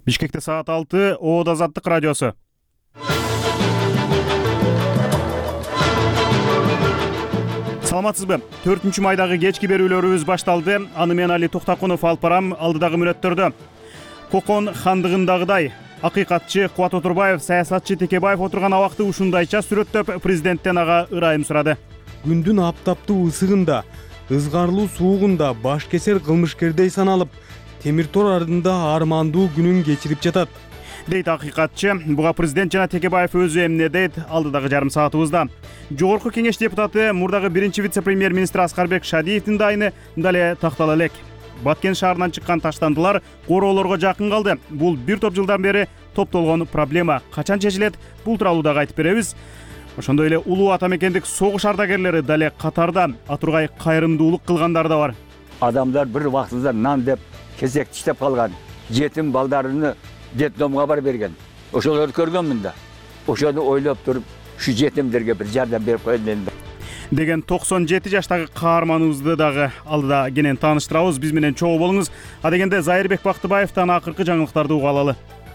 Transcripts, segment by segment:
Бишкекте саат 6, Оод Азаттык радиосу. Саламатсызбы? 4-майдагы кечки берүүлөрүбүз башталды. Аны мен Али Токтакунов алып барам. Алдыдагы мүнөттөрдө Кокон хандыгындагыдай акыйкатчы Кубат Отурбаев, саясатчы Текебаев отурган абакты ушундайча сүрөттөп президенттен ага ырайым сурады. Күндүн аптаптуу ысыгында, ызгарлуу суугунда баш кесер кылмышкердей саналып, темир тор ардында армандуу күнүн кечирип жатат, дейт акыйкатчы. Буга президент жана Текебаев өзү эмне дейт алдыдагы жарым саатыбызда. Жогорку кеңеш депутаты, мурдагы биринчи вице-премьер-министр Аскарбек Шадиевдин дайыны дале тактала элек. Баткен шаарынан чыккан таштандылар короолорго жакын калды. Бул бир топ жылдан бери топтолгон проблема. Качан чечилет? Бул тууралуу дагы айтып беребиз. Ошондой эле улуу ата мекендик согуш ардагерлери дале катарда, атургай кайрымдуулук кылгандар да бар. Адамдар бир убактында нан деп кезек иштеп калган, жетим балдарыны детдомго бар берген. Ошолорду көргөнмүн да. Ошону ойлоп туруп, ушу жетимдерге бир жардам берип коеюн дедим деген 97 жаштагы каарманыбызды дагы алдыда кенен тааныштырабыз. Биз менен чогуу болуңуз. А дегенде Зайырбек Бактыбаевтан акыркы жаңылыктарды уга алалы.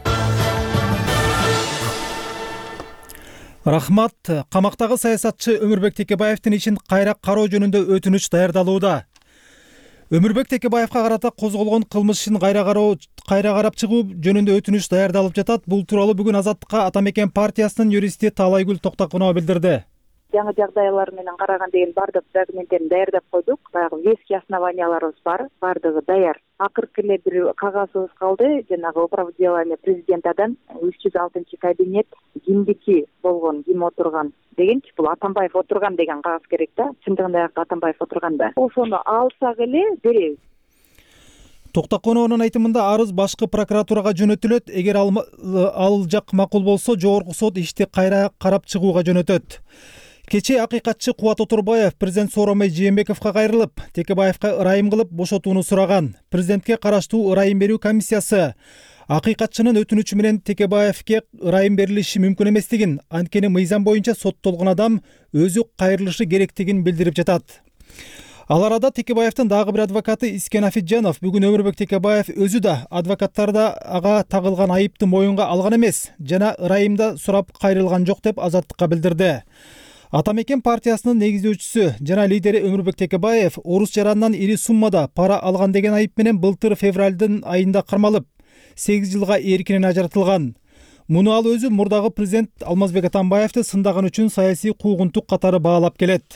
Рахмат. Камактагы саясатчы Өмүрбек Текебаевдин ишин кайра кароо жөнүндө өтүнүч даярдалууда. Өмүрбек Текебаевга карата козголгон кылмыш ишин кайра карап чыгуу жөнүндө өтүнүч даярдалып жатат. Бул тууралуу бүгүн Азаттыкка Ата Мекен партиясынын юристи Таалайгүл Токтакунова билдирди. Жаңы жагдайлар менен караганда бардык документтерин даярдап койдук. Баягы веский основанияларыбыз бар, бардыгы даяр. Акыркы эле бир кагазыбыз калды, жанагы управ делами президентадан 306 кабинет кимдики болгон, ким отурган дегенчи, бул Атамбаев отурган деген кагаз керек да. Чындыгында Атамбаев отурган да. Ошону алсак эле беребиз. Токтакунованын айтымында арыз башкы прокуратурага жөнөтүлөт. Эгер ал жак макул болсо, жогорку сот ишти кайра карап чыгууга жөнөтөт. Кечээ акыйкатчы Кубат Отурбаев президент Сооронбай Жээнбековго кайрылып, Текебаевга ырайым кылып бошотууну сураган. Президентке караштуу ырайым берүү комиссиясы акыйкатчынын өтүнүчү менен Текебаевге ырайым берилиши мүмкүн эместигин, анткени мыйзам боюнча соттолгон адам өзү кайрылышы керектигин билдирип жатат. Ал арада Текебаевдин дагы бир адвокаты Искен Афиджанов бүгүн Өмүрбек Текебаев өзү да, адвокаттар да ага тагылган айыпты моюнга алган эмес жана ырайымда сурап кайрылган жок деп Азаттыкка билдирди. Ата Мекен партиясынын негиздөөчүсү жана лидери Өмүрбек Текебаев орус жаранынан ири суммада пара алган деген айып менен былтыр февралдын айында кармалып, 8 жылга эркинен ажыратылган. Муну ал өзү мурдагы президент Алмазбек Атамбаевди сындаган үчүн саясий куугунтук катары баалап келет.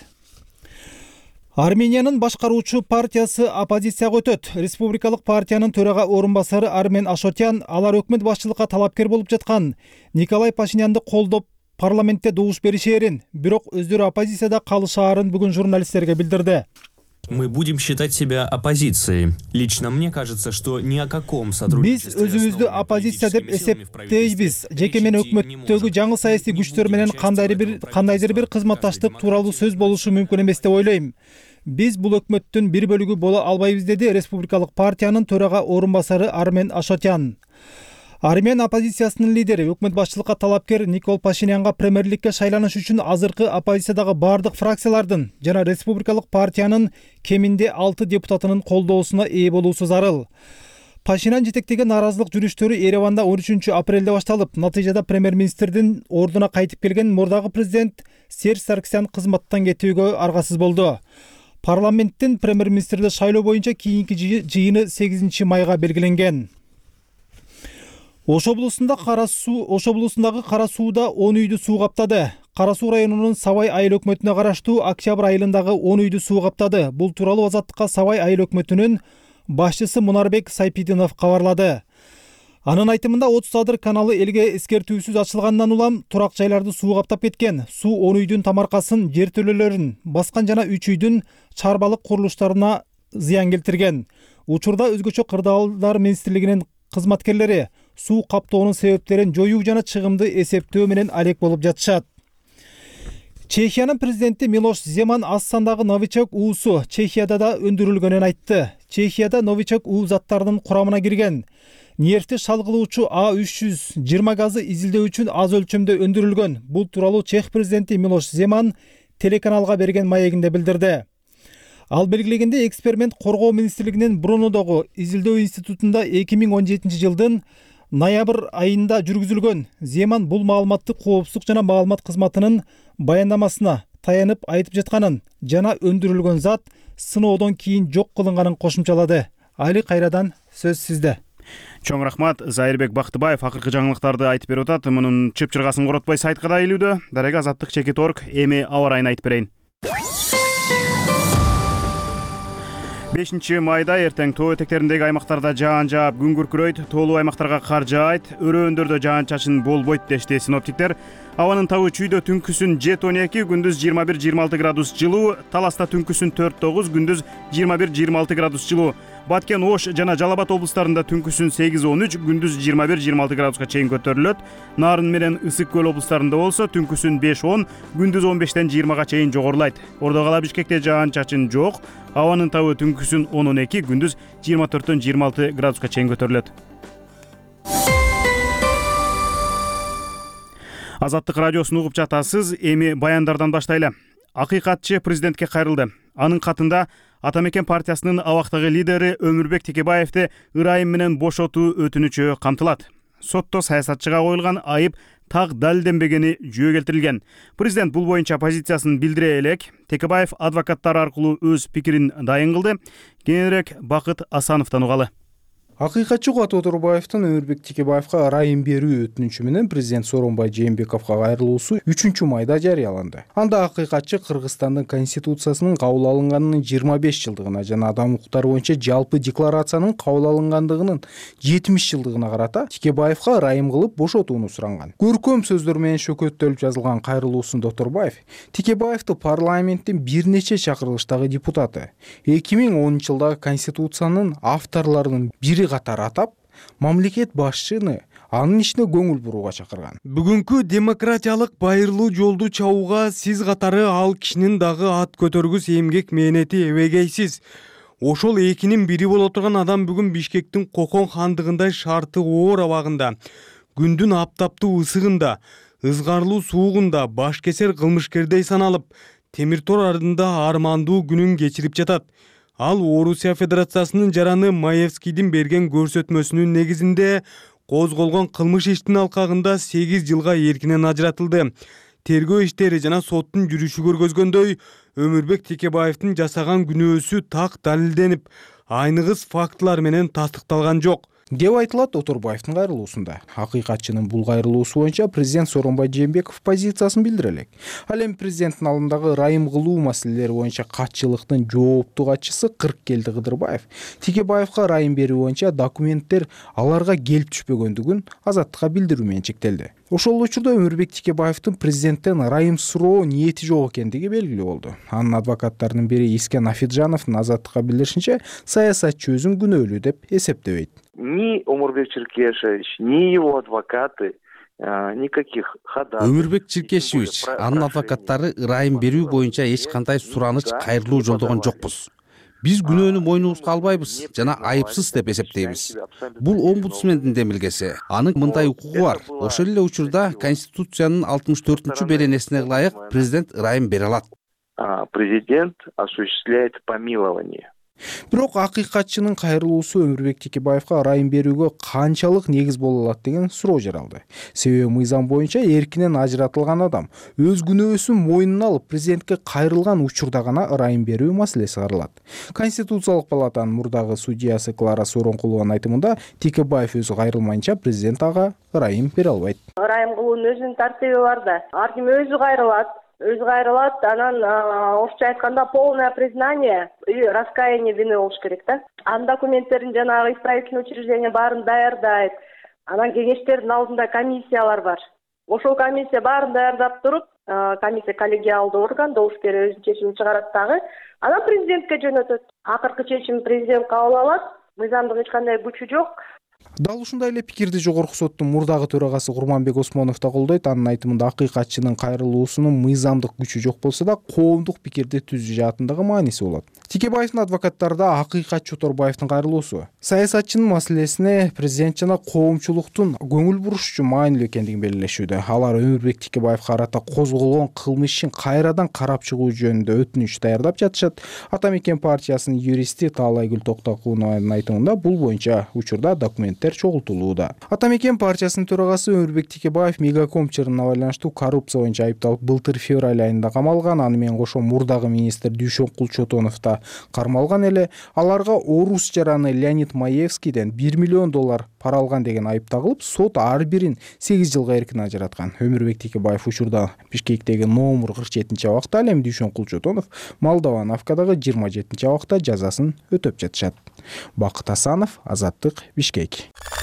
Армениянын башкаруучу партиясы оппозицияга өтөт. Республикалык партиянын төрага орун басары Армен Ашотян алар өкмөт башчылыкка талапкер болуп жаткан Николай Пашинянды колдоп парламентте добуш беришээрин, бирок өздөрү оппозицияда калышаарын бүгүн журналисттерге билдирди. Мы будем считать себя оппозицией. Лично мне кажется, что ни о каком сотрудничестве... Биз өзүбүздү оппозиция деп эсептейбиз. Жеке менен өкмөттөгү жаңы саясий күчтөр менен кандайдыр бир кызматташтык тууралуу сөз болушу мүмкүн эмес деп ойлойм. Биз бул өкмөттүн бир бөлүгү боло албайбыз, деди республикалык партиянын төрага орун басары Армен Ашотян. Армян оппозициясынын лидери өкмөт башчылыкка талапкер Никол Пашинянга премьерликке шайланыш үчүн азыркы оппозициядагы бардык фракциялардын жана республикалык партиянын кеминде 6 депутатынын колдоосуна ээ болуусу зарыл. Пашинян жетектеген нааразылык жүрүштөрү Ереванда 13 апрелде башталып, натыйжада премьер-министрдин ордуна кайтып келген мурдагы президент Серж Саркисян кызматтан кетүүгө аргасыз болду. Парламенттин премьер-министрди шайлоо боюнча кийинки жыйыны 8 майга белгиленген. Ош облусундагы Кара сууда 10 үйдү суу каптады. Кара суу районунун Сабай айыл өкмөтүнө караштуу Октябрь айылындагы 10 үйдү суу каптады. Бул тууралуу Азаттыкка Сабай айыл өкмөтүнүн башчысы Мунарбек Сайпидинов кабарлады. Анын айтымында 30 садыр каналы элге эскертүүсүз ачылгандан улам турак жайларды суу каптап кеткен. Суу 10 үйдүн тамаркасын, жертөлөлөрүн баскан жана 3 үйдүн чарбалык курулуштарына зыян келтирген. Учурда өзгөчө кырдаалдар министрлигинин кызматкерлери суу каптоонун себептерин жоюу жана чыгымды эсептөө менен алек болуп жатышат. Чехиянын президенти Милош Земан аз сандагы новичок уусу Чехияда да өндүрүлгөнүн айтты. Чехияда новичок уу заттарынын курамына кирген нефти шалгылоочу А320 газы изилдөө үчүн аз өлчөмдө өндүрүлгөн. Бул тууралуу Чех президенти Милош Земан телеканалга берген маегинде билдирди. Ал белгилегенде эксперимент коргоо министрлигинин Брунодогу изилдөө институтунда 2017 жылдын Ноябрь айында жүргүзүлгөн Земан бул маалыматты коопсуздук жана маалымат кызматынын баяндамасына таянып айтып жатканын жана өндүрүлгөн зат сыноодон кийин жок кылынганын кошумчалады. Али, кайрадан сөз сизде. Чоң рахмат. Зайырбек Бактыбаев акыркы жаңылыктарды айтып берип атат. Мунун чыпчыргасын коротпой сайтка да илүүдө. Дарега Азаттык Чекит.орг эми аба ырайын айтып берейин. 5 майда эртең тоо этектериндеги аймактарда жаан жаап күн күркүрөйт, тоолуу аймактарга кар жаайт, өрөөндөрдө жаан-чачын болбойт дешти синоптиктер. Абанын табы чүйдө түнкүсүн 7-12, күндүз 21-26 градус жылуу, Таласта түнкүсүн 4-9, күндүз 21-26 градус жылуу. Баткен, Ош жана Жалал Абад облустарында түнкүсүн 8-13, күндүз 21-26 градуска чейин көтөрүлөт. Нарын менен Ысык көл облустарында болсо түнкүсүн 5-10, күндүз 15-тен 20га чейин жогорулайт. Ордо кала Бишкекте жаан-чачын жок. Абанын табы түнкүсүн 10-12, күндүз 24-тен 26 градуска чейин көтөрүлөт. Азаттык радиосун угуп жатасыз. Эми баяндардан баштайлы. Акыйкатчы президентке кайрылды. Анын катында Атамекен партиясынын абактагы лидери Өмүрбек Текебаевди ырайым менен бошотуу өтүнүчү камтылат. Сотто саясатчыга коюлган айып так далилденбегени жүйө келтирилген. Президент бул боюнча позициясын билдире элек, Текебаев адвокаттар аркылуу өз пикирин дайын кылды. Кийинирээк Бакыт Асановдон угалы. Акыйкатчы Кубат Оторбаевдин Өмүрбек Текебаевга ырайым берүү өтүнүчү менен президент Сооронбай Жээнбековго кайрылуусу 3 майда жарыяланды. Анда акыйкатчы Кыргызстандын конституциясынын кабыл алынганынын 25 жылдыгына жана адам укуктары боюнча жалпы декларациянын кабыл алынгандыгынын 70 жылдыгына карата Текебаевга ырайым кылып бошотууну суранган. Көркөм сөздөр менен шөкөттөлүп жазылган кайрылуусунда Оторбаев Текебаевди парламенттин бир нече чакырылыштагы депутаты, 2010 жылдагы конституциянын авторлорунун бири катары атап, мамлекет башчыны анын ишине көңүл бурууга чакырган. Бүгүнкү демократиялык байырлуу жолду чабууга сиз катары ал кишинин дагы ат көтөргүс эмгек мээнети эбегейсиз. Ошол экинин бири боло турган адам бүгүн Бишкектин Кокон хандыгындай шарты оор абагында, күндүн аптаптуу ысыгында, ызгарлуу суугунда баш кесер кылмышкердей саналып, темир тор ардында армандуу күнүн кечирип жатат. Ал Орусия Федерациясынын жараны Маевскийдин берген көрсөтмөсүнүн негизинде козголгон кылмыш иштин алкагында 8 жылга эркинен ажыратылды. Тергөө иштери жана соттун жүрүшү көргөзгөндөй, Өмүрбек Текебаевдин жасаган күнөөсү так далилденип, айныгыс фактылар менен тастыкталган жок деп айтылат Оторбаевдин кайрылуусунда. Акыйкатчынын бул кайрылуусу боюнча президент Сооронбай Жээнбеков позициясын билдире элек. Ал эми президенттин алдындагы ырайым кылуу маселелери боюнча катчылыктын жооптуу катчысы Кыркелди Кыдырбаев Текебаевга ырайым берүү боюнча документтер аларга келип түшпөгөндүгүн Азаттыкка билдирүү менен чектелди. Ошол учурда Өмүрбек Текебаевдин президенттен ырайым суроо ниети жок экендиги белгилүү болду. Анын адвокаттарынын бири Искен Афиджановдун Азаттыкка билдиришинче, саясатчы өзүн күнөөлүү деп эсептебейт. Ни Өмүрбек Черкешевич, ни его адвокаты никаких ходатайств. Өмүрбек Черкешевич, анын адвокаттары ырайым берүү боюнча эч кандай сураныч, кайрылуу жолдогон жокпуз. Биз күнөөнү мойнубузга албайбыз жана айыпсыз деп эсептейбиз. Бул омбудсмендин демилгеси. Анын мындай укугу бар. Ошол эле учурда Конституциянын 64-беренесине ылайык президент ырайым бере алат. Президент осуществляет помилование. Бирок акыйкатчынын кайрылуусу Өмүрбек Текебаевга ырайым берүүгө канчалык негиз боло алат деген суроо жаралды. Себеби мыйзам боюнча эркинен ажыратылган адам өз күнөөсүн мойнуна алып президентке кайрылган учурда гана ырайым берүү маселеси каралат. Конституциялык палатанын мурдагы судьясы Клара Сооронкулованын айтымында, Текебаев өзү кайрылмайынча президент ага ырайым бере албайт. Ырайым кылуунун өзүнүн тартиби бар да. Ар ким өзү кайрылат, анан орусча айтканда полное признание и раскаяние вины болуш керек да. Анын документтерин жанагы исправительный учреждение баарын даярдайт. Анан кеңештердин алдында комиссиялар бар. Ошол комиссия баарын даярдап туруп, комиссия коллегиалдуу орган, добуш берип өзүнүн чечимин чыгарат дагы. Анан президентке жөнөтөт. Акыркы чечим президент кабыл алат. Мыйзамдык эч кандай күчү жок. Дал ушундай эле пикирди Жогорку соттун мурдагы төрагасы Курманбек Осмонов да колдойт. Анын айтымында акыйкатчынын кайрылуусунун мыйзамдык күчү жок болсо да коомдук пикирди түзүү жаатындагы мааниси болот. Текебаевдин адвокаттары да Акыйкат Чоторбаевдин кайрылуусу. Саясатчынын маселесине президент жана коомчулуктун көңүл буруш үчүн маанилүү экендигин белгилешүүдө. Алар Өмүрбек Текебаевга карата козголгон кылмыш ишин кайрадан карап чыгуу жөнүндө өтүнүч даярдап жатышат. Ата Мекен партиясынын юристи Таалайгүл Токтокунованын айтымында бул боюнча учурда документтер чогултулууда. Ата Мекен партиясынын төрагасы Өмүрбек Текебаев Мегаком чырына байланыштуу коррупция боюнча айыпталып былтыр февраль айында камалган. Аны менен кошо мурдагы министр Дүйшөнкул Чотонов да кармалган эле. Аларга орус жараны Леонид Маевскийден $1 миллион пара алган деген айып тагылып, сот ар бирин 8 жылга эркин ажыраткан. Өмүрбек Текебаев учурда Бишкектеги номер 47 абакта, ал эми Дүйшөнкул Чотонов Молдовановкадагы 27 абакта жазасын өтөп жатышат. Бакыт Асанов, Азаттык, Бишкек.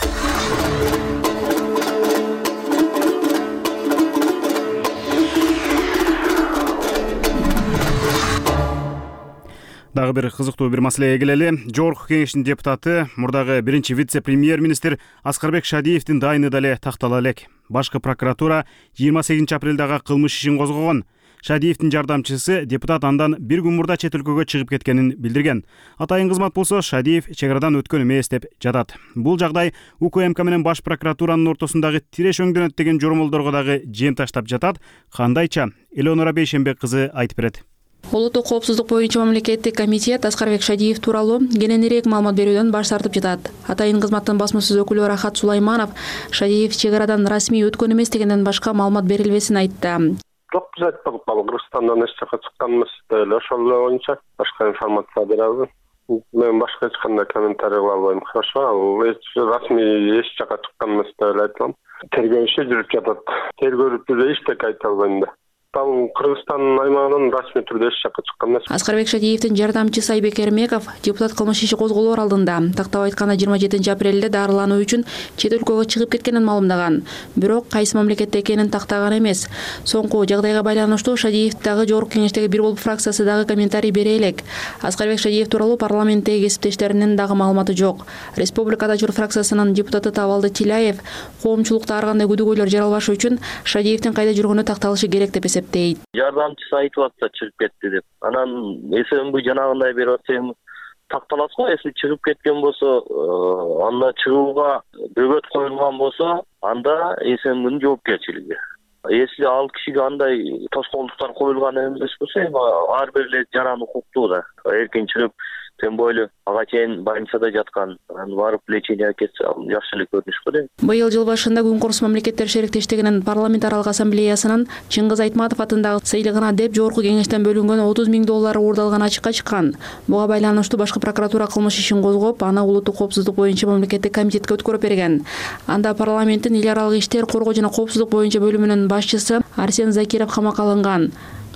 Дагы бир кызыктуу бир маселеге келели. Жогорку кеңештин депутаты, мурдагы биринчи вице-премьер-министр Аскарбек Шадиевдин дайыны дале тактала элек. Башкы прокуратура 28 апрелдагы кылмыш ишин козгогон. Шадиевдин жардамчысы депутат андан бир күн мурда чет өлкөгө чыгып кеткенин билдирген. Атайын кызмат болсо Шадиев чек арадан өткөн эмес деп жатат. Бул жагдай УКМК менен баш прокуратуранын ортосундагы тиреш өңдөнөт деген жормолдорго дагы жем таштап жатат. Кандайча? Элеонора Бейшембек кызы айтып берет. Улуттук коопсуздук боюнча мамлекеттик комитет Аскарбек Шадиев тууралуу кененирээк маалымат берүүдөн баш тартып жатат. Атайын кызматтын басмасөз өкүлү Рахат Сулайманов Шадиев чек арадан расмий өткөн эмес дегенден башка маалымат берилбесин айтты. Жок, биз айтпадык, Кыргызстандан эч жака чыккан эмес деле, ошол боюнча башка информация бере албайм. Мен башка эч кандай комментарий кыла албайм. Хорошо, ал расмий эч жака чыккан эмес деп айтам. Тергөө иши жүрүп жатат. Тергөөлүктү эчтеке айта албайм да. Кыргызстандын аймагынан расмий түрдө эч жакка чыккан эмес. Аскарбек Шадиевдин жардамчысы Айбек Эрмеков депутат кылмыш иши козголоор алдында тактап айтканда 27 апрелде дарылануу үчүн чет өлкөгө чыгып кеткенин маалымдаган. Бирок кайсы мамлекетте экенин тактаган эмес. Соңку жагдайга байланыштуу Шадиев дагы жогорку кеңештеги бир болуп фракциясы дагы комментарий бере элек. Аскарбек Шадиев тууралуу парламенттеги кесиптештеринин дагы маалыматы жок. Республикада жур фракциясынын депутаты Табалды Тилаев коомчулукта ар кандай күдүгөйлөр жаралбашы үчүн Шадиевдин кайда жүргөнү такталышы керек деп эсептейт. Жардамчысы айтып атса чыгып кетти деп. Анан СМБ жанагындай берип атса эми такталат го. Если чыгып кеткен болсо, анда чыгууга бөгөт коюлган болсо, анда СМБнын жоопкерчилиги. Если ал кишиге андай тоскоолдуктар коюлган эмес болсо, ар бир эле жаран укуктуу да. Эркин чыгып, тем более ага чейин больницада жаткан, барып лечение кетсе, ал жакшы эле көрүнүш го дейм. Быйыл жыл башында Күн курус мамлекеттер шериктештигинин парламент аралык ассамблеясынын Чыңгыз Айтматов атындагы сыйлыгына деп жогорку кеңештен бөлүнгөн $30 000 уурдалган ачыкка чыккан. Буга байланыштуу башкы прокуратура кылмыш ишин козгоп, аны улуттук коопсуздук боюнча мамлекеттик комитетке өткөрүп берген. Анда парламенттин эл аралык иштер, коргоо жана коопсуздук боюнча бөлүмүнүн башчысы Арсен Закиров камакка алынган.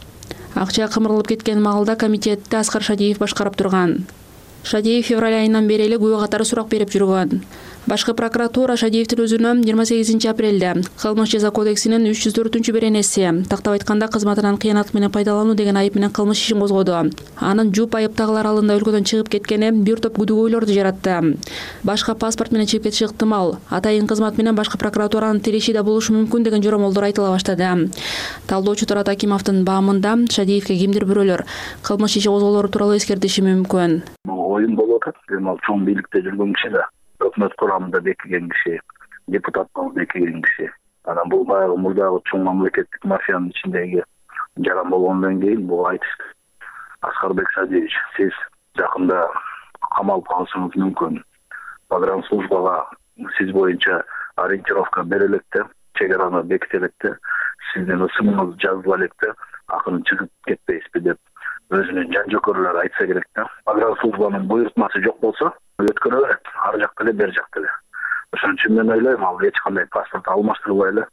Акча кымырылып кеткен маалда комитетти Аскар Шадиев башкарып турган. Шадиев февраль айынан бери эле күбө катары сурак берип жүргөн. Башкы прокуратура Шадиевдин өзүнө 28 апрелде кылмыш жаза кодексинин 304 беренеси тактап айтканда кызматынан кыянат менен пайдалануу деген айып менен кылмыш ишин козгоду. Анын жуп айыптагылар алында өлкөдөн чыгып кеткени бир топ күдүгөйлөрдү жаратты. Башка паспорт менен чыгып кетиши ыктымал. Атайын кызмат менен башкы прокуратуранын тиреши да болушу мүмкүн деген жоромолдор айтыла баштады. Талдоочу Турат Акимовдун баамында Шадиевге кимдир бирөөлөр кылмыш иши козголоору тууралуу эскертиши мүмкүн. Оюн болуп атат. Ал чоң бийликте жүргөн киши да. Өкмөт курамында бекиген киши, депутат болуп бекиген киши. Анан бул баягы мурдагы чоң мамлекеттик мафиянын ичиндеги жаран болгондон кийин бул айтышты. Аскарбек Шадиевич, сиз жакында камалып калышыңыз мүмкүн. Погранслужбага сиз боюнча ориентировка бере электе, чек араны беките электе, сиздин ысымыңыз жазыла электе, акырын чыгып кетпейсизби деп өзүнүн жан жокөрлөрү айтса керек да. Погранслужбанын буйртмасы жок болсо, өткөрө берет, ар жакта эле, бер жакта эле. Ошон үчүн мен ойлойм, ал эч кандай паспорт алмаштырбай эле,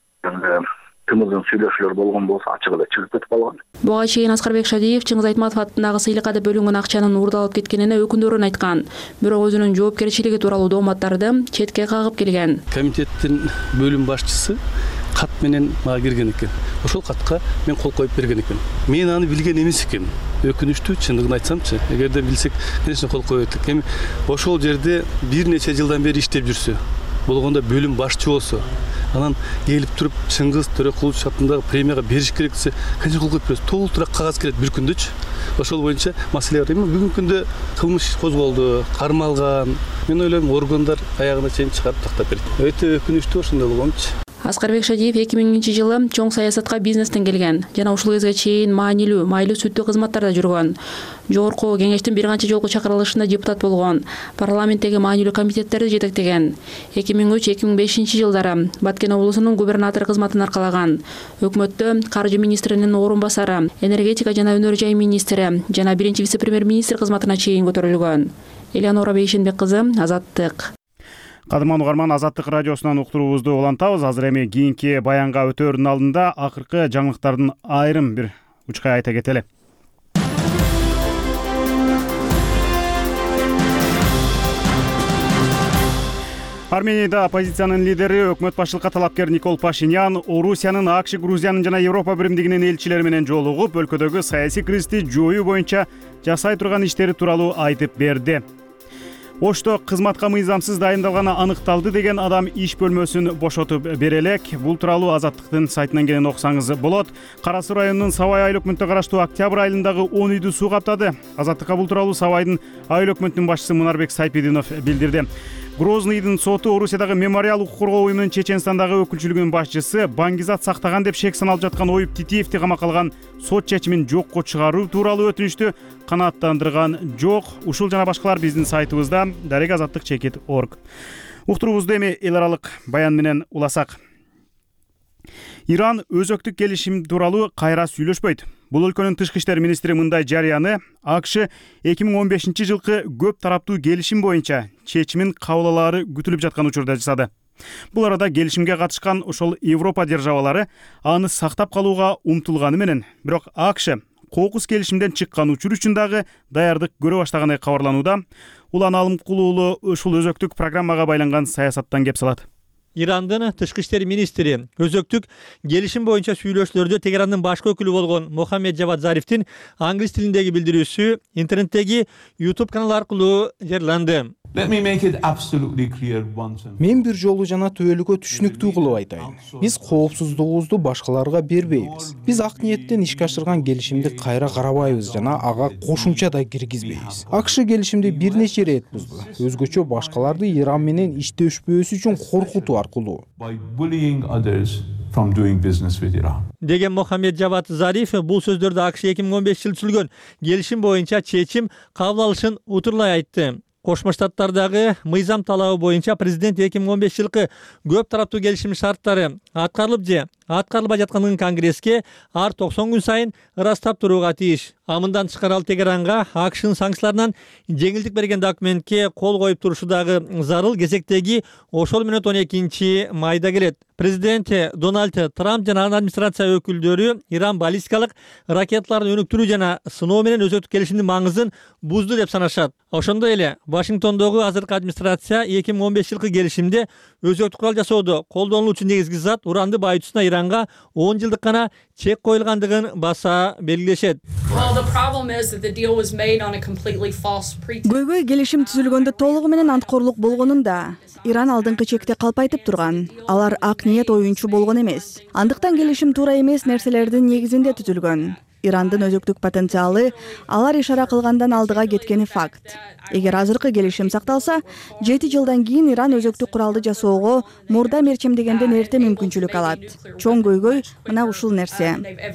кымыздын сүйлөшүүлөр болгон болсо ачык эле чыгып кетип калган. Буга чейин Аскарбек Шадиев Чыңгыз Айтматов атындагы сыйлыкка деп бөлүнгөн акчанын уурдалып кеткенине өкүндөрүн айткан. Бирок өзүнүн жоопкерчилиги тууралуу дооматтарды четке кагып келген. Комитеттин бөлүм башчысы кат менен мага кирген экен. Ошол катка мен кол коюп берген экен. Мен аны билген эмес экен. Өкүнүчтүү, чындыгын айтсамчы, эгерде билсек, конечно, кол коет элек. Эми ошол жерде бир нече жылдан бери иштеп жүрсө, болгондо бөлүм башчы болсо, анан келип туруп Чыңгыз Төрөкулович атындагы премияга бериш керек десе, конечно кол коюп беребиз. Толтура кагаз келет бир күндөчү. Ошол боюнча маселе бар. Бүгүнкү күндө кылмыш козголду, кармалган. Мен ойлойм, органдар аягына чейин чыгарып тактап берет. Өтө өкүнүчтүү ошондой болгончу. Аскарбек Шадиев 2000-жылы чоң саясатка бизнестен келген жана ушул кезге чейин маанилүү, майлуу сүттүү кызматтарда жүргөн. Жогорку кеңештин бир канча жолку чакырылышында депутат болгон, парламенттеги маанилүү комитеттерди жетектеген. 2003-2005 жылдары Баткен облусунун губернатору кызматын аркалаган. Өкмөттө каржы министринин орун басары, энергетика жана өнөр жай министри жана биринчи вице-премьер-министр кызматына чейин көтөрүлгөн. Элеонора Бейшенбек кызы, Азаттык. Кадырман угарман, Азаттык радиосунан уктуруубузду улантабыз. Азыр эми кийинки баянга өтөөрдүн алдында акыркы жаңылыктардын айрым бир учкай айта кетели. Арменияда оппозициянын лидери, өкмөт башчылыкка талапкер Никол Пашинян Орусиянын, АКШ, Грузиянын жана Европа биримдигинин элчилери менен жолугуп, өлкөдөгү саясий кризисти жоюу боюнча жасай турган иштери тууралуу айтып берди. Ошто кызматка мыйзамсыз дайындалганы аныкталды деген адам иш бөлмөсүн бошотуп берелек. Бул тууралуу Азаттыктын сайтынан келен окусаңыз болот. Кара Суу районунун Сабай айыл өкмөтүнө караштуу Октябрь айылындагы 10 үйдү суу каптады. Азаттыкка бул тууралуу Сабайдын айыл өкмөтүнүн башчысы Мунарбек Сайпидинов билдирди. Грознойдун соту Орусиядагы мемориал укук коргоо уюмунун Чеченстандагы өкүлчүлүгүнүн башчысы баңгизат сактаган деп шек саналып жаткан Оюп Титиевди камакка алган сот чечимин жокко чыгаруу тууралуу өтүнүштү канааттандырган жок. Ушул жана башкалар биздин сайтыбызда darek-azatlik.org. Уктуруубузду эми эл аралык баян менен уласак. Иран өзөктүк келишим тууралуу кайра сүйлөшпөйт. Бул өлкөнүн тышкы иштер министри мындай жарыяны АКШ 2015 жылкы көп тараптуу келишим боюнча чечимин кабыл алаары күтүлүп жаткан учурда жасады. Бул арада келишимге катышкан ошол Европа державалары аны сактап калууга умтулганы менен, бирок АКШ кокус келишимден чыккан учур үчүн дагы даярдык көрө баштаганы кабарланууда. Улан Алымкул уулу ушул өзөктүк программага байланган саясаттан кеп салат. Ирандын тышкы иштер министри өзөктүк келишим боюнча сүйлөшүүлөрдө Тегерандын башкы өкүлү болгон Мохаммед Жавад Зарифтин англис тилиндеги билдирүүсү интернеттеги YouTube каналы аркылуу жарыяланды. Мен бир жолу жана түбөлүккө түшүнүктүү кылып айтайын. Биз коопсуздугубузду башкаларга бербейбиз. Биз ак ниеттен ишке ашырган келишимди кайра карабайбыз жана ага кошумча да киргизбейбиз. АКШ келишимди бир нече ирет бузду. Өзгөчө башкаларды Иран менен иштешпөөсү үчүн коркутуу аркылуу. Деген Мохаммед Жавад Зариф бул сөздөрдү АКШ 2015 жылы түзүлгөн келишим боюнча чечим кабыл алышын утурлай айтты. Кошмо Штаттардагы мыйзам талабы боюнча президент 2015 жылкы көп тараптуу келишим шарттары аткарылып же аткарылбай жатканын Конгресске ар 90 күн сайын ырастап турууга тийиш. Мындан тышкары ал Тегеранга АКШнын санкцияларынан жеңилдик берген документке кол коюп турушу дагы зарыл кезектеги ошол менен 12 майда келет. Президент Дональд Трамп жана анын администрация өкүлдөрү Иран баллистикалык ракеталарын өнүктүрүү жана сыноо менен өзөктүк келишимдин маңызын бузду деп санашат. Ошондой эле Вашингтондогу азыркы администрация 2015 жылкы келишимде өзөктүк курал жасоодо колдонулуучу негизги зат уранды байытуусуна Иранга 10 жылдык гана чек коюлгандыгын баса белгилешет. Көйгөй келишим түзүлгөндө толугу менен анткорлук болгонунда. Иран алдыңкы чекте калпайтып турган. Алар ак ниет оюнчу болгон эмес. Андыктан келишим туура эмес нерселердин негизинде түзүлгөн. Ирандын өзөктүк потенциалы алар ишара кылгандан алдыга кеткени факт. Эгер азыркы келишим сакталса, 7 жылдан кийин Иран өзөктүк куралды жасоого мурда мерчемдегенден эрте мүмкүнчүлүк алат. Чоң көйгөй мына ушул нерсе.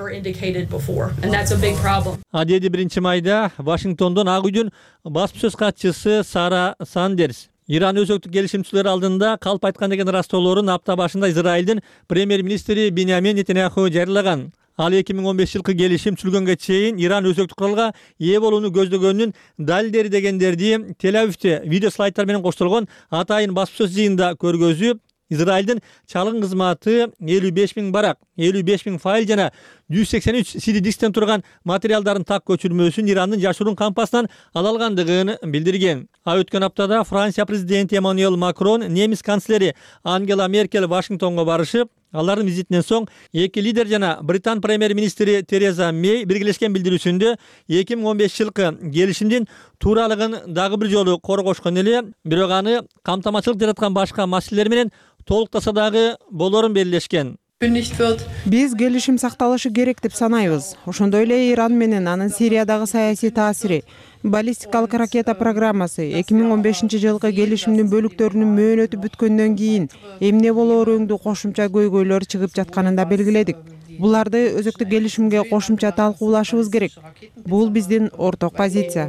Адеди 1 майда Вашингтондон Ак үйдүн баспасөз катчысы Сара Сандерс Иран өзөктүк келишимчилер алдында калп айткан деген ырастоолорун апта башында Израилдин премьер-министри Биньямин Нетаньяху жарыялаган. Ал 2015 жылкы келишим түзүлгөнгө чейин Иран өзөктүк куралга ээ болууну көздөгөнүн далилдери дегендерди Тель-Авивде видео слайдтар менен коштолгон атайын баспасөз жыйынында көргөзүп, Израилдин чалгын кызматы 55 000 барак 55 000 файл жана 183 CD дисктен турган материалдардын так көчүрмөсүн Ирандын жашыруун кампасынан ала алгандыгын билдирген. Өткөн аптада Франция президенти Эммануэль Макрон, немис канцлери Ангела Меркель Вашингтонго барышып, алардын визитинен соң эки лидер жана Британ премьер-министри Тереза Мей биргелешкен билдирүүсүндө 2015 жылкы келишимдин тууралыгын дагы бир жолу коргошкон эле, бирок аны камтамачылык жараткан башка маселелер менен толуктаса дагы болорун белгилешкен. Биз келишим сакталышы керек деп санайбыз. Ошондой эле Иран менен анын Сириядагы саясий таасири, баллистикалык ракета программасы 2015 жылкы келишимдин бөлүктөрүнүн мөөнөтү бүткөндөн кийин эмне болоорунду кошумча көйгөйлөр чыгып жатканын да белгиледик. Буларды өзөктүк келишимге кошумча талкуулашыбыз керек. Бул биздин орток позиция.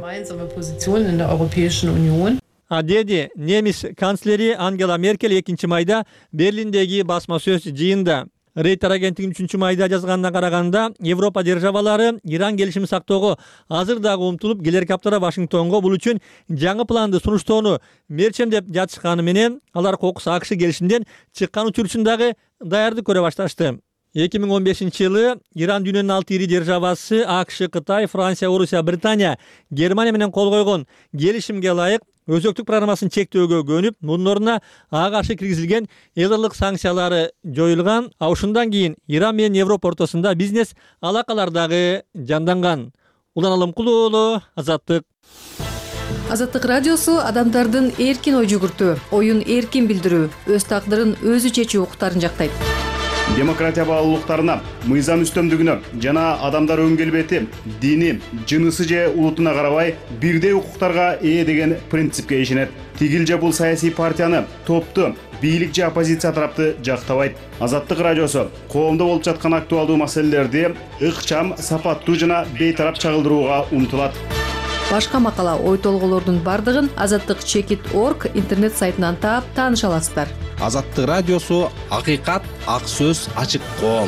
Деди немис канцлери Ангела Меркель 2 майда Берлиндеги басма сөз жыйында. Рейтер агенттигинин 3 майда жазганына караганда, Европа державалары Иран келишимин сактоого азыр дагы умтулуп, келерки аптада Вашингтонго бул үчүн жаңы планды сунуштоону мерчемдеп жатышканы менен, алар кокус АКШ келишимден чыккан учурчун дагы даярдык көрө башташты. 2015 жылы Иран дүйнөнүн 6 ири державасы АКШ, Кытай, Франция, Орусия, Британия, Германия менен кол койгон келишимге ылайык өзөктүк программасын чектөөгө көнүп, мунун ордуна ага каршы киргизилген элдырлык санкциялары жоюлган. Ушундан кийин Иран менен Европа ортосунда бизнес алакалар дагы жанданган. Улан Алымкул уулу, Азаттык. Азаттык радиосу адамдардын эркин ой жүгүртүү, оюн эркин билдирүү, өз тагдырын өзү чечүү укуктарын жактайт. Демократия баалуулуктарына, мыйзам үстөмдүгүнө жана адамдар өн келбети, дини, жынысы же улутуна карабай бирдей укуктарга ээ деген принципке ишенет. Тигил же бул саясий партияны, топту, бийлик же оппозиция тарапты жактабайт. Азаттык радиосу коомдо болуп жаткан актуалдуу маселелерди ыкчам, сапаттуу жана бейтарап чагылдырууга умтулат. Башка макала, ой толголордун бардыгын azattik.org интернет сайтынан таап тааныша аласыздар. Азаттык радиосу акыйкат, ак сөз, ачык коом.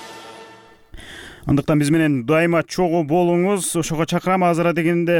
Андыктан биз менен дайыма чогуу болуңуз. Ошого чакырам. Азыр дегенде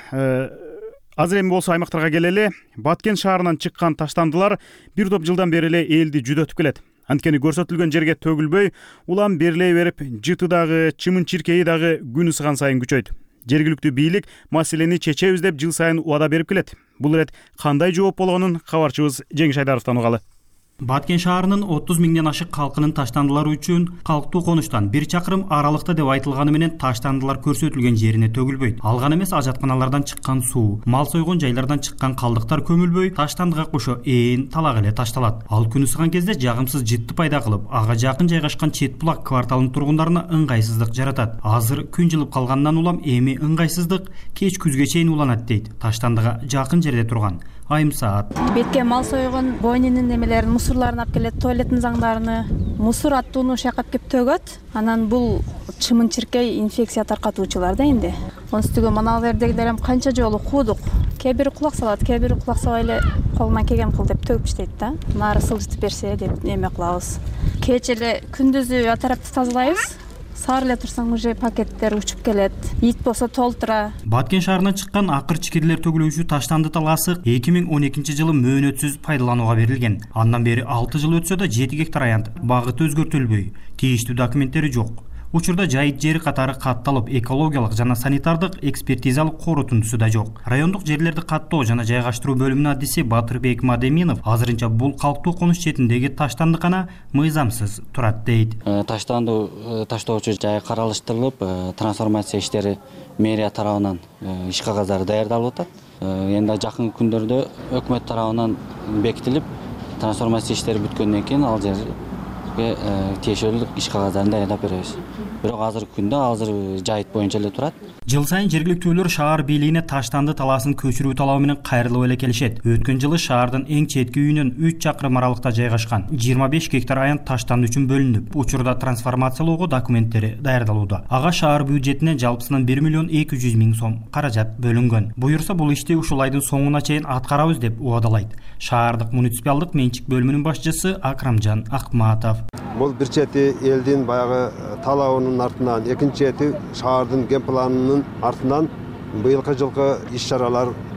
азыр эми болсо аймактарга келели. Баткен шаарынан чыккан таштандылар бир топ жылдан бери эле элди жүдөтүп келет. Анткени көрсөтүлгөн жерге төгүлбөй, улам берилей берип, жыты дагы, чымын чиркеи дагы күн ысыган сайын күчөйт. Жергиликтүү бийлик маселени чечебиз деп жыл сайын убада берип келет. Бул ирет кандай жооп болгонун кабарчыбыз Жеңиш Айдаровдон угалы. Баткен шаарынын 30 000ден ашык калкынын таштандылар үчүн калктуу конуштан 1 чакырым аралыкта деп айтылганы менен таштандылар көрсөтүлгөн жерине төгүлбөйт. Алган эмес ажатканалардан чыккан суу, мал сойгон жайлардан чыккан калдыктар көмүлбөй, таштандыга кошо ээн талак эле ташталат. Ал күн ысыган кезде жагымсыз жытты пайда кылып, ага жакын жайгашкан чет булак кварталынын тургундарына ыңгайсыздык жаратат. Азыр күн жылып калгандан улам эми ыңгайсыздык кеч күзгө чейин уланат дейт таштандыга жакын жерде турган Айым Саат. Бетке мал сойгон бойнунун немелерин, мусурларын алып келет, туалеттин заңдарын, мусор аттууну шайкап кеп төгөт. Анан бул чымын чиркей инфекция таркатуучулар да энди. Онун үстүгө манал жердегилер канча жолу куудук. Кээ бири кулак салат, кээ бири кулак сабай эле колунан келген кыл деп төгүп иштейт да. Нары сылжытып берсе деп неме кылабыз. Кеч эле күндүзү атарапты тазалайбыз. Саар эле турсаң уже пакеттер учуп келет. Ит болсо толтура. Баткен шаарынан чыккан акыр чикирлер төгүлүүчү таштанды талаасы 2012 жылы мөөнөтсүз пайдаланууга берилген. Андан бери 6 жыл өтсө да 7 гектар аянт багыты өзгөртүлбөй, тийиштүү документтери жок. Учурда жайыт жери катары катталып, экологиялык жана санитардык экспертизалык корутундусу да жок. Райондук жерлерди каттоо жана жайгаштыруу бөлүмүнүн адиси Батырбек Мадеминов азырынча бул калктуу конуш четиндеги таштандыкана мыйзамсыз турат дейт. Таштанды таштоочу жай каралыштырылып, трансформация иштери мэрия тарабынан иш кагаздары даярдалып атат. Энди жакын күндөрдө өкмөт тарабынан бекитилип, трансформация иштери бүткөндөн кийин ал жерге тиешелүү иш кагаздарын даярдап беребиз. Бирок азыркы күндө жайыт боюнча эле турат. Жыл сайын жергиликтүүлөр шаар бийлигине таштанды талаасын көчүрүү талабы менен кайрылып эле келишет. Өткөн жылы шаардын эң четки үйүнөн 3 чакырым аралыкта жайгашкан 25 гектар аянт таштанды үчүн бөлүнүп, учурда трансформациялоого документтери даярдалууда. Ага шаар бюджетинен жалпысынан 1 миллион 200 миң сом каражат бөлүнгөн. Буюрса бул ишти ушул айдын соңуна чейин аткарабыз деп убадалайт шаардык муниципалдык менчик бөлүмүнүн башчысы Акрамжан Акматов. Бул бир чети элдин баягы талабынын артынан, экинчи чети шаардын ген планынын артынан быйылкы жылкы иш чаралар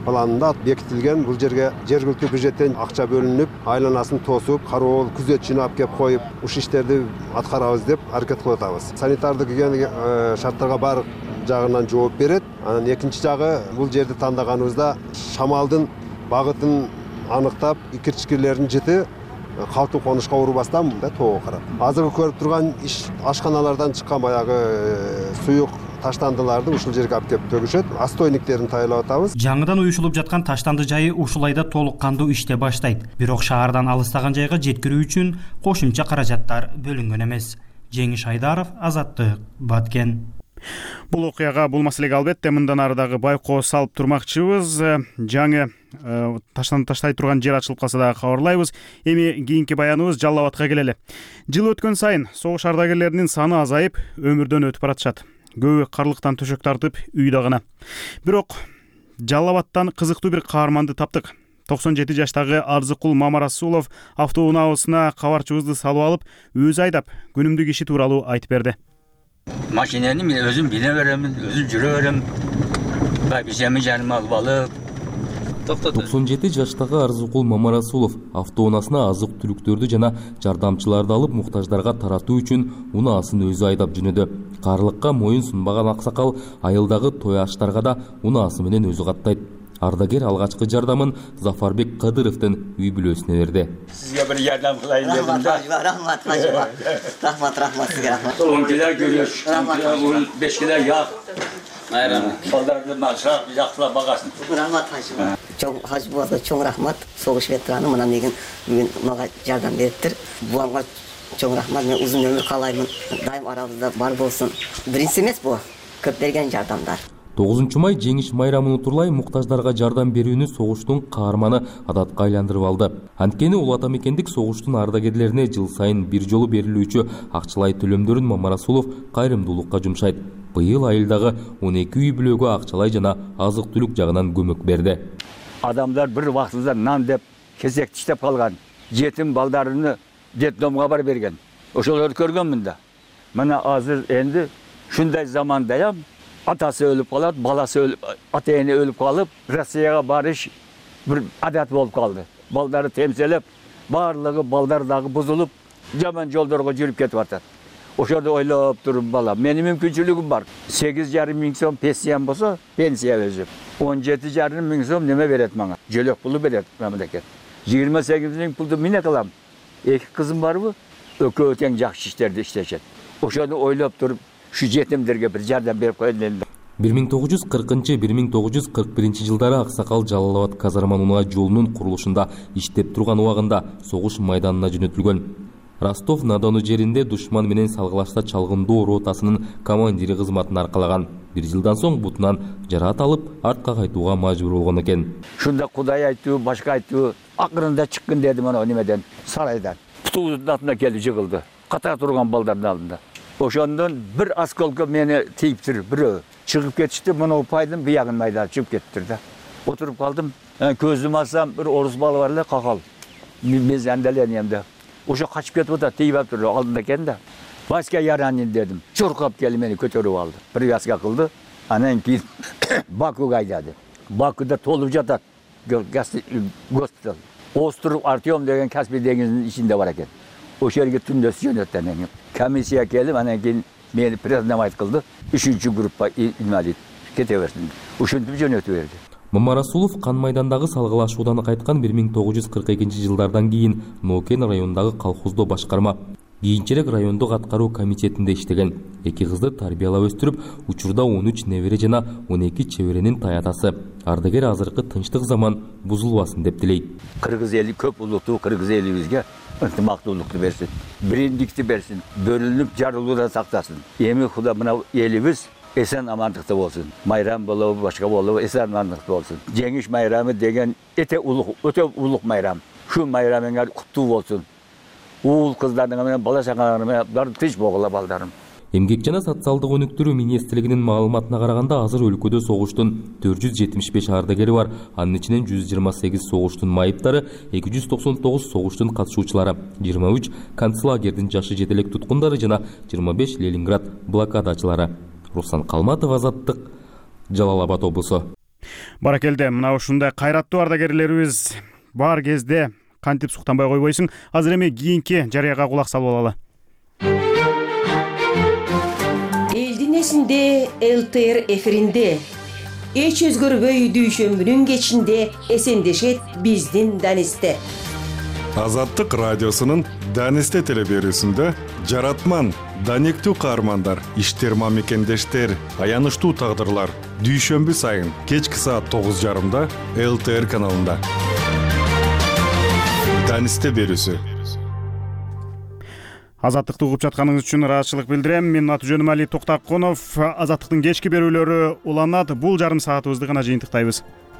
планында бекитилген. Бул жерге жергиликтүү бюджеттен акча бөлүнүп, айланасын тосуп, кароол, күзөт жыйнап кеп коюп, ушул иштерди аткарабыз деп аракет кылып атабыз. Санитардык шарттарга баардык жагынан жооп берет. Анан экинчи жагы, бул жерди тандаганыбызда шамалдын багытын аныктап, икирчикилердин жыты калктуу конушка урбастан тоого карап. Азыркы көрүп турган ашканалардан чыккан баягы суюк таштандыларды ушул жерге алып келип төгүшөт. Астойниктерин тайлап атабыз. Жаңыдан уюшулуп жаткан таштанды жайы ушул айда толук кандуу иште баштайт. Бирок шаардан алыстаган жайга жеткирүү үчүн кошумча каражаттар бөлүнгөн эмес. Жеңиш Айдаров, Азаттык, Баткен. Бул окуяга, бул маселеге албетте мындан ары дагы байкоо салып турмакчыбыз. Жаңы таштанды таштай турган жер ачылып калса дагы кабарлайбыз. Эми кийинки баяныбыз Жалал Абадка келели. Жыл өткөн сайын согуш ардагерлеринин саны азайып, өмүрдөн өтүп баратышат. Көбү карлыктан төшөк тартып үйдө гана. Бирок Жалал Абадтан кызыктуу бир каарманды таптык. 97 жаштагы Арзыкул Мамарасулов автоунаабысына кабарчыбызды салып алып, өзү айдап, күнүмдүк иши тууралуу айтып берди. Машинени мен өзүм бине беремин, өзүм жүрө берем. Бабижеми жаныма алып алып. 97 жаштагы Арзыкул Мамарасулов автоунаасына азык-түлүктөрдү жана жардамчыларды алып муктаждарга таратуу үчүн унаасын өзү айдап жөнөдү. Карлыкка моюн сунбаган аксакал айылдагы той аштарга да унаасы менен өзү каттайт. Ардагер алгачкы жардамын Зафарбек Кадыровдун үй бүлөсүнө берди. Сизге бир жардам кылайын дедим да. Рахмат, рахмат сизге рахмат. 10 кило күрөш, 5 кило яг. Майрам, балдарды машак жаксылап багасын. Рахмат Хажы. Чоң Хажы болду, чоң рахмат. Согуш ветераны мына менин бүгүн мага жардам бериптир. Буамга чоң рахмат. Мен узун өмүр каалайм. Дайым арабызда бар болсун. Биринчи эмес бу. Көп берген жардамдар. 9 май жеңиш майрамын утурлай муктаждарга жардам берүүнү согуштун каарманы адатка айландырып алды. Анткени ул ата мекендик согуштун ардагерлерине жыл сайын бир жолу берилүүчү акчалай төлөмдөрүн Мамарасулов кайрымдуулукка жумшайт. Быйыл айылдагы 12 үй бүлөгө акчалай жана азык-түлүк жагынан көмөк берди. Адамдар бир вакытында нан деп кезек иштеп калган. Жетим балдарыны детдомго бар берген. Ошолорду көргөнмүн да. Мына азыр энди шундай замандаям. Атасы өлүп калат, баласы өлүп, ата-эне өлүп калып, Россияга барыш бир адат болуп калды. Балдары темселеп, барлыгы балдар дагы бузулуп, жаман жолдорго жүрүп кетип атат. Ошондо ойлоп туруп балам, менин мүмкүнчүлүгүм бар. 8,5 миң сом пенсиям болсо, пенсия өзүп. 17,5 миң сом неме берет мага? Жөлөк пулу берет мамлекет. 28 миң пулду мен кылам. 2 кызым барбы? Экөө тең жакшы иштерди иштешет. Ошону ойлоп туруп şu жетимдерге бир жардам берип коеюн дедим. 1940-1941 жылдары Аксакал Жалал Абад казарман унаа жолунун курулушунда иштеп турган убагында согуш майданына жөнөтүлгөн. Ростов Надону жеринде душман менен салгылашта чалгындоо ротасынын командири кызматын аркалаган. 1 жылдан соң бутунан жараат алып, артка кайтууга мажбур болгон экен. Шунда Кудай айтты, башка айтты, акырында чыккын дедим ана немеден, сарайдан. Путубуздун атына келип жыгылды. Ката турган балдардын алдында. Ошондон бир осколко мени тийиптир, бирөө чыгып кетишти, мына упайдын биягын майдап чыгып кеттир да. Отуруп калдым, көзүмү ачсам бир орус балы бар эле, какал. Мен андаленем да. Ошо качып кетип атат, тийип атыр алдында экен да. Баска яранин дедим. Чуркап келип мени көтөрүп алды. Привязка кылды. Анан кийин Бакуга айдады. Бакуда толуп жатат. Госпиталь. Остров Артем деген Каспий деңизинин ичинде бар экен. Ошол жерге түндө жөнөттү. Комиссия келип, анан кийин мени признавать кылды. 3-чү группа инвалид кете берсин. Ушинтип жөнөтүп берди. Мамарасулов кан майдандагы салгылашуудан кайткан 1942 жылдардан кийин Нокен районундагы колхоздо башкарма, кийинчерээк райондук аткаруу комитетинде иштеген. 2 кызды тарбиялап өстүрүп, учурда 13 небере жана 12 чеберенин таятасы. Ардагер азыркы тынчтык заман бузулбасын деп тилейт. Кыргыз эли көп улуттуу кыргыз элибизге ынтымактуулукту берсин, бириндикти берсин, бөлүнүп жарылуудан сактасын. Эми Кудай мына элибиз эсен амандыкта болсун. Майрам болобу, башка болобу, эсен амандыкта болсун. Жеңиш майрамы деген өтө улук майрам. Şu майрамыңар куттуу болсун. Уул кыздардын менен бала чагаларым бар тынч болгула балдарым. Эмгек жана социалдык өнүктүрүү министрлигинин маалыматына караганда азыр өлкөдө согуштун 475 ардагери бар. Анын ичинен 128 согуштун майыптары, 299 согуштун катышуучулары, 23 концлагердин жашы жетелек туткундары жана 25 Ленинград блокадачылары. Руслан Калматов, Азаттык, Жалал Абад облусу. Баракелде, мына ушундай кайраттуу ардагерлерибиз бар кезде кантип суктанбай койбойсуң. Азыр эми кийинки жарыяга кулак салып алалы. Элдин эсинде ЛТР эфиринде эч өзгөрбөй дүйшөмбүнүн кечинде эсендешет биздин Данисте. Азаттык радиосунун Данисте телеберүүсүндө жаратман, даниктүү каармандар, иштер мамекендештер, аянычтуу тагдырлар дүйшөмбү сайын кечки саат 9:30 ЛТР каналында. Данисте берүүсү. Азаттыкты угуп жатканыңыз үчүн ыраазычылык билдирем. Менин аты жөнүм Али Токтакунов. Азаттыктын кечки берүүлөрү уланат. Бул жарым саатыбызды гана жыйынтыктайбыз.